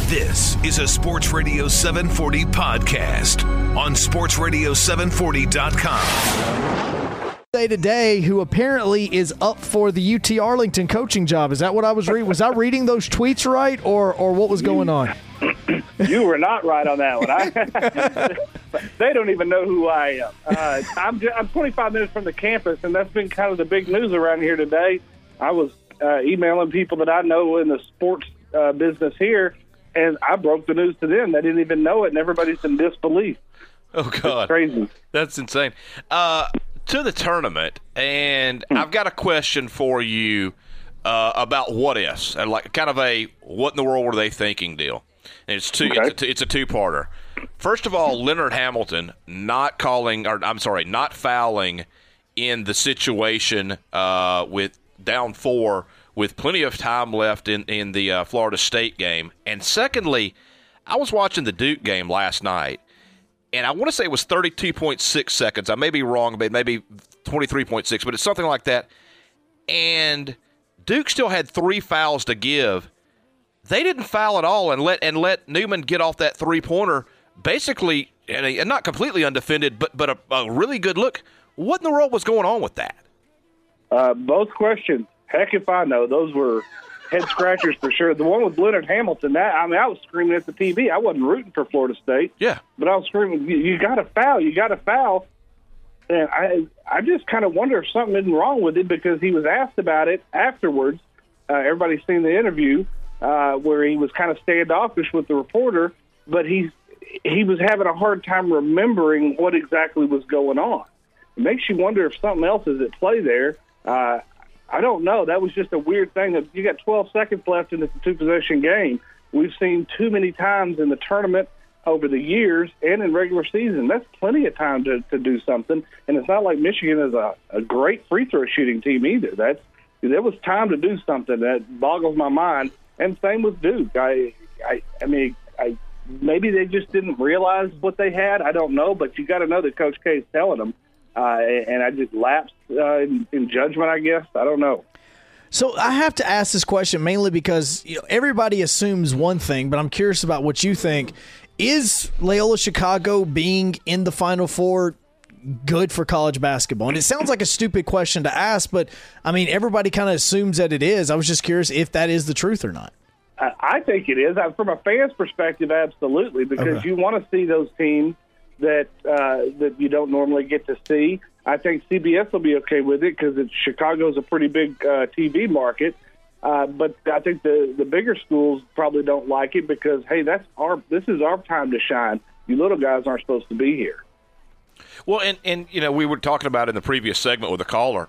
This is a Sports Radio 740 podcast on sportsradio740.com. Today, who apparently is up for the UT Arlington coaching job. Is that what I was reading? Was I reading those tweets right, or what was going on? You were not right on that one. They don't even know who I am. I'm 25 minutes from the campus, and that's been kind of the big news around here today. I was emailing people that I know in the sports business here, and I broke the news to them. They didn't even know it, and everybody's in disbelief. Oh, God. It's crazy. That's insane. To the tournament, and I've got a question for you about what ifs, and like kind of a what in the world were they thinking deal. And it's a two-parter. First of all, Leonard Hamilton not fouling in the situation with down 4 with plenty of time left in the Florida State game. And secondly, I was watching the Duke game last night, and I want to say it was 32.6 seconds. I may be wrong, but maybe 23.6, but it's something like that. And Duke still had 3 fouls to give. They didn't foul at all and let Newman get off that three-pointer, basically, and not completely undefended, but a really good look. What in the world was going on with that? Both questions. Heck if I know. Those were head-scratchers for sure. The one with Leonard Hamilton, I was screaming at the TV. I wasn't rooting for Florida State. Yeah. But I was screaming, you got to foul, you got to foul. And I just kind of wonder if something isn't wrong with it because he was asked about it afterwards. Everybody's seen the interview where he was kind of standoffish with the reporter, but he was having a hard time remembering what exactly was going on. It makes you wonder if something else is at play there. I don't know. That was just a weird thing. That you got 12 seconds left in this 2-possession game. We've seen too many times in the tournament over the years and in regular season. That's plenty of time to do something. And it's not like Michigan is a great free throw shooting team either. There was time to do something. That boggles my mind. And same with Duke. Maybe they just didn't realize what they had. I don't know, but you got to know that Coach K is telling them. And I just lapsed in judgment, I guess. I don't know. So I have to ask this question mainly because everybody assumes one thing, but I'm curious about what you think. Is Loyola Chicago being in the Final Four good for college basketball? And it sounds like a stupid question to ask, but, I mean, everybody kind of assumes that it is. I was just curious if that is the truth or not. I think it is. From a fan's perspective, absolutely, because you want to see those teams that you don't normally get to see. I think CBS will be okay with it because Chicago's a pretty big TV market. But I think the bigger schools probably don't like it because, hey, this is our time to shine. You little guys aren't supposed to be here. Well, and we were talking about in the previous segment with a caller.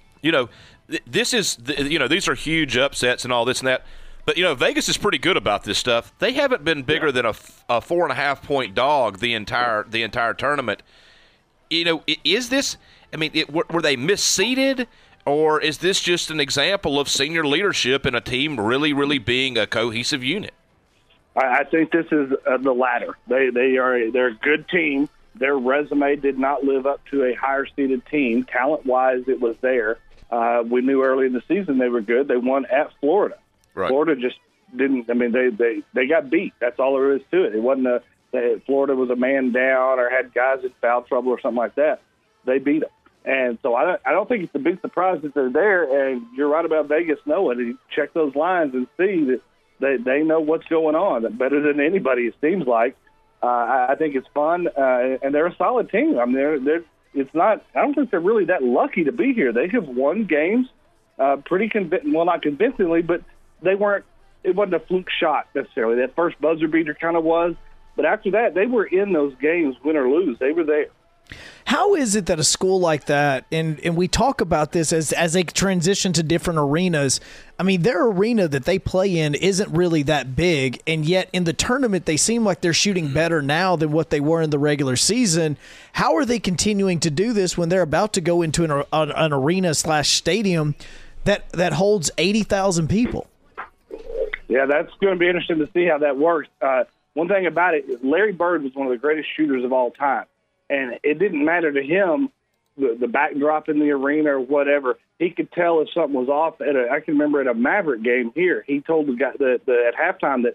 These are huge upsets and all this and that. But, Vegas is pretty good about this stuff. They haven't been bigger than a 4.5-point dog the entire tournament. Is this – were they misseeded, or is this just an example of senior leadership in a team really, really being a cohesive unit? I think this is the latter. They're a good team. Their resume did not live up to a higher-seeded team. Talent-wise, it was there. We knew early in the season they were good. They won at Florida. Right. Florida just didn't. They got beat. That's all there is to it. It wasn't Florida was a man down or had guys in foul trouble or something like that. They beat them, and so I don't think it's a big surprise that they're there. And you're right about Vegas knowing. You check those lines and see that they know what's going on better than anybody. It seems like. I think it's fun, and they're a solid team. It's not. I don't think they're really that lucky to be here. They have won games pretty not convincingly, but. It wasn't a fluke shot necessarily. That first buzzer beater kind of was. But after that, they were in those games, win or lose. They were there. How is it that a school like that, and we talk about this as they transition to different arenas, their arena that they play in isn't really that big, and yet in the tournament they seem like they're shooting better now than what they were in the regular season. How are they continuing to do this when they're about to go into an arena/stadium that holds 80,000 people? Yeah, that's going to be interesting to see how that works. One thing about it is Larry Bird was one of the greatest shooters of all time. And it didn't matter to him, the backdrop in the arena or whatever. He could tell if something was off. I can remember at a Maverick game here, he told the guy at halftime that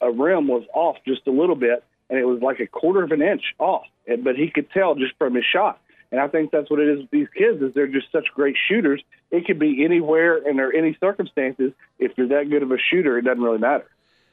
rim was off just a little bit, and it was like a quarter of an inch off. But he could tell just from his shot. And I think that's what it is with these kids, is they're just such great shooters. It could be anywhere and under any circumstances. If you're that good of a shooter, it doesn't really matter.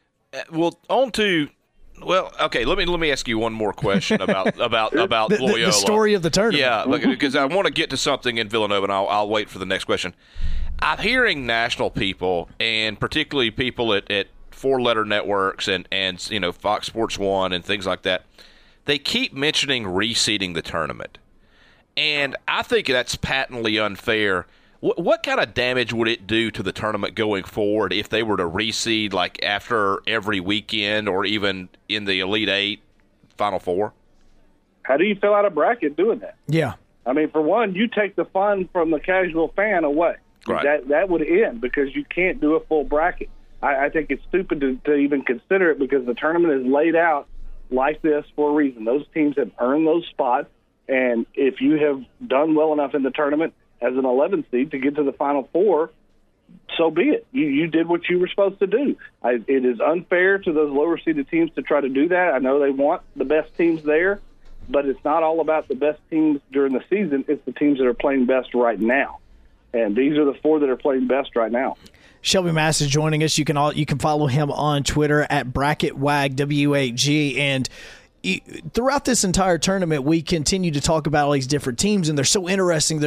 Okay. Let me ask you one more question about Loyola. The story of the tournament. Yeah, because I want to get to something in Villanova, and I'll wait for the next question. I'm hearing national people, and particularly people at four-letter networks and Fox Sports 1 and things like that. They keep mentioning reseeding the tournament, and I think that's patently unfair. What kind of damage would it do to the tournament going forward if they were to reseed like after every weekend or even in the Elite Eight, Final Four? How do you fill out a bracket doing that? Yeah. I mean, for one, you take the fun from the casual fan away. Right. That would end because you can't do a full bracket. I think it's stupid to even consider it because the tournament is laid out like this for a reason. Those teams have earned those spots, and if you have done well enough in the tournament as an 11 seed to get to the Final Four, so be it. You did what you were supposed to do. It is unfair to those lower-seeded teams to try to do that. I know they want the best teams there, but it's not all about the best teams during the season. It's the teams that are playing best right now, and these are the four that are playing best right now. Shelby Mass is joining us. You can follow him on Twitter at BracketWag, WAG, and throughout this entire tournament, we continue to talk about all these different teams, and they're so interesting.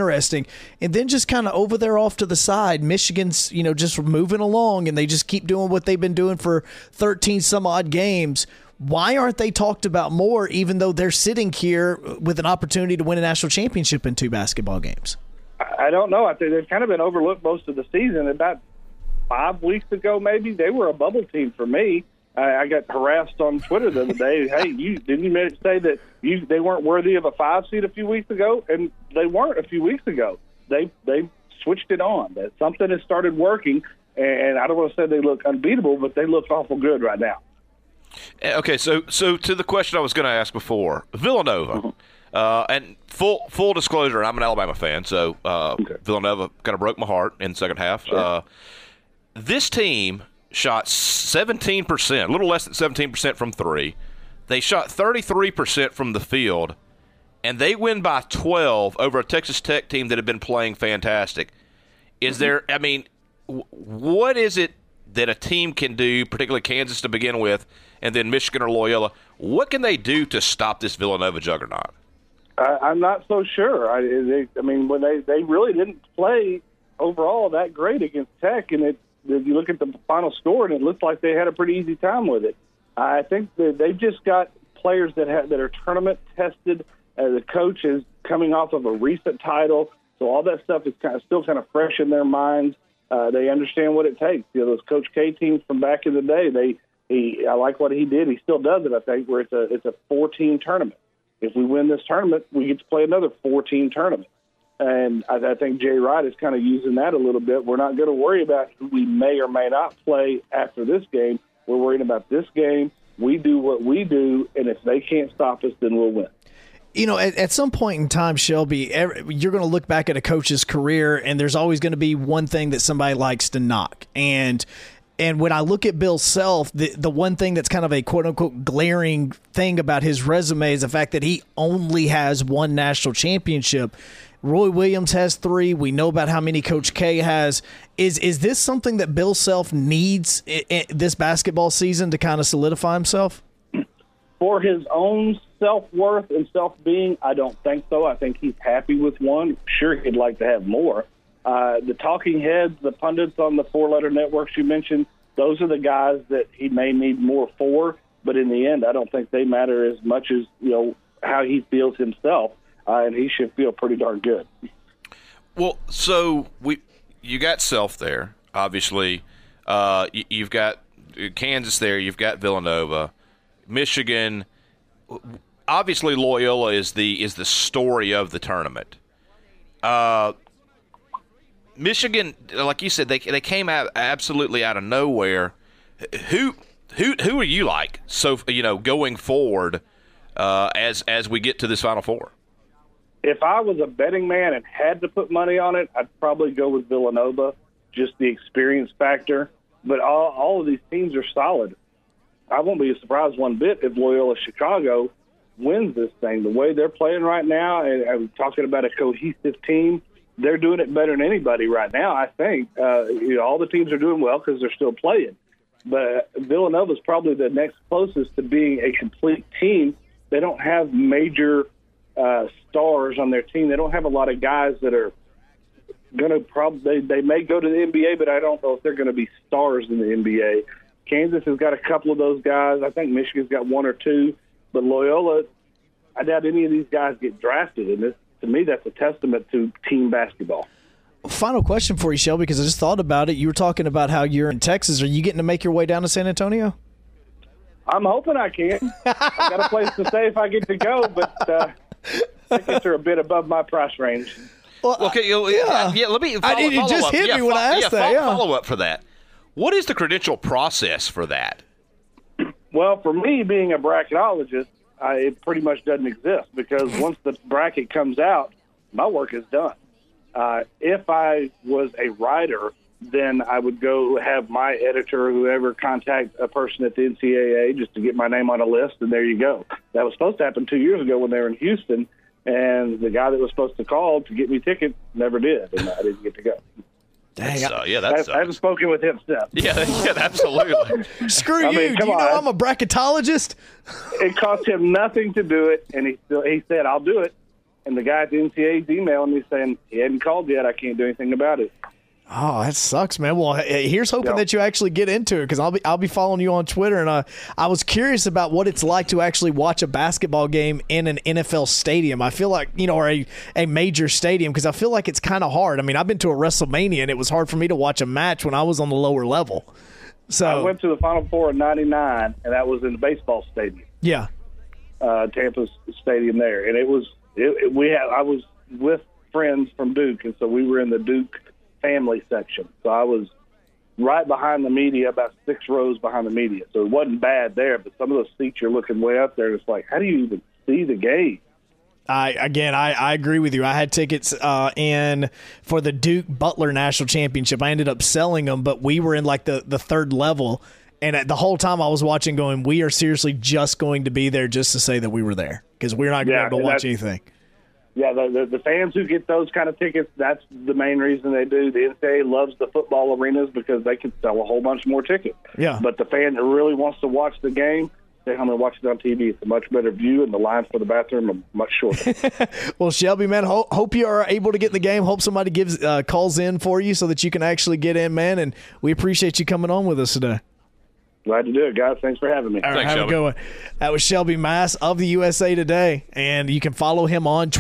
And then just kind of over there off to the side, Michigan's, just moving along, and they just keep doing what they've been doing for 13 some odd games. Why aren't they talked about more, even though they're sitting here with an opportunity to win a national championship in 2 basketball games? I don't know. I think they've kind of been overlooked most of the season. About 5 weeks ago, maybe, they were a bubble team for me. I got harassed on Twitter the other day. Hey, didn't you say that they weren't worthy of a 5 seed a few weeks ago? And they weren't a few weeks ago. They switched it on. That something has started working, and I don't want to say they look unbeatable, but they look awful good right now. Okay, so to the question I was going to ask before, Villanova, and full disclosure, I'm an Alabama fan, so Villanova kind of broke my heart in the second half. Sure. This team shot 17%, a little less than 17% from three. They shot 33% from the field, and they win by 12 over a Texas Tech team that had been playing fantastic. Is there, what is it that a team can do, particularly Kansas to begin with, and then Michigan or Loyola? What can they do to stop this Villanova juggernaut? I'm not so sure. When they really didn't play overall that great against Tech, and if you look at the final score, and it looked like they had a pretty easy time with it. I think that they've just got players that are tournament tested. The coach is coming off of a recent title, so all that stuff is still kind of fresh in their minds. They understand what it takes. Those Coach K teams from back in the day. I like what he did. He still does it. I think where it's a 4-team tournament. If we win this tournament, we get to play another 4-team tournament. And I think Jay Wright is kind of using that a little bit. We're not going to worry about who we may or may not play after this game. We're worrying about this game. We do what we do, and if they can't stop us, then we'll win. At some point in time, Shelby, you're going to look back at a coach's career, and there's always going to be one thing that somebody likes to knock. And when I look at Bill Self, the one thing that's kind of a quote-unquote glaring thing about his resume is the fact that he only has 1 national championship. Roy Williams has 3. We know about how many Coach K has. Is this something that Bill Self needs this basketball season to kind of solidify himself? For his own self-worth and self-being, I don't think so. I think he's happy with 1. Sure, he'd like to have more. The talking heads, the pundits on the 4-letter networks you mentioned, those are the guys that he may need more for. But in the end, I don't think they matter as much as how he feels himself. And he should feel pretty darn good. Well, so you got Self there, obviously. You've got Kansas there. You've got Villanova, Michigan. Obviously, Loyola is the story of the tournament. Michigan, like you said, they came out absolutely out of nowhere. Who are you like? So going forward as we get to this Final Four. If I was a betting man and had to put money on it, I'd probably go with Villanova, just the experience factor. But all of these teams are solid. I won't be surprised one bit if Loyola Chicago wins this thing. The way they're playing right now, and I'm talking about a cohesive team, they're doing it better than anybody right now, I think. All the teams are doing well because they're still playing. But Villanova's probably the next closest to being a complete team. They don't have major stars on their team. They don't have a lot of guys that are going to they may go to the NBA, but I don't know if they're going to be stars in the NBA. Kansas has got a couple of those guys. I think Michigan's got one or two. But Loyola, I doubt any of these guys get drafted. And to me, that's a testament to team basketball. Final question for you, Shelby, because I just thought about it. You were talking about how you're in Texas. Are you getting to make your way down to San Antonio? I'm hoping I can. I got a place to stay if I get to go, but tickets are a bit above my price range. Well, okay, let me follow it just up. hit me when I asked that. Follow up for that. What is the credential process for that? Well, for me, being a bracketologist, it pretty much doesn't exist because once the bracket comes out, my work is done. If I was a writer, then I would go have my editor or whoever contact a person at the NCAA just to get my name on a list, and there you go. That was supposed to happen 2 years ago when they were in Houston, and the guy that was supposed to call to get me tickets never did, and I didn't get to go. Dang, I haven't spoken with him since. Yeah, absolutely. Screw you. Do you know I'm a bracketologist? It cost him nothing to do it, and he said, I'll do it. And the guy at the NCAA is emailing me saying, he hadn't called yet. I can't do anything about it. Oh, that sucks, man. Well, here's hoping that you actually get into it because I'll be following you on Twitter, and I was curious about what it's like to actually watch a basketball game in an NFL stadium. I feel like, or a major stadium because I feel like it's kind of hard. I mean, I've been to a WrestleMania, and it was hard for me to watch a match when I was on the lower level. So I went to the Final Four in '99, and that was in the baseball stadium. Yeah, Tampa's stadium there, and it was I was with friends from Duke, and so we were in the Duke family section. So I was right behind the media, about 6 rows behind the media. So it wasn't bad there, but some of those seats you're looking way up there, it's like, how do you even see the game? I agree with you. I had tickets in for the Duke Butler National Championship. I ended up selling them, but we were in like the third level. And the whole time I was watching going, we are seriously just going to be there just to say that we were there because we're not going to be able to watch anything. Yeah, the fans who get those kind of tickets, that's the main reason they do. The NCAA loves the football arenas because they can sell a whole bunch more tickets. Yeah. But the fan that really wants to watch the game, I'm going to watch it on TV. It's a much better view, and the lines for the bathroom are much shorter. Well, Shelby, man, hope you are able to get in the game. Hope somebody calls in for you so that you can actually get in, man. And we appreciate you coming on with us today. Glad to do it, guys. Thanks for having me. All right, Thanks, have Shelby. a good one. That was Shelby Mass of the USA Today, and you can follow him on Twitter.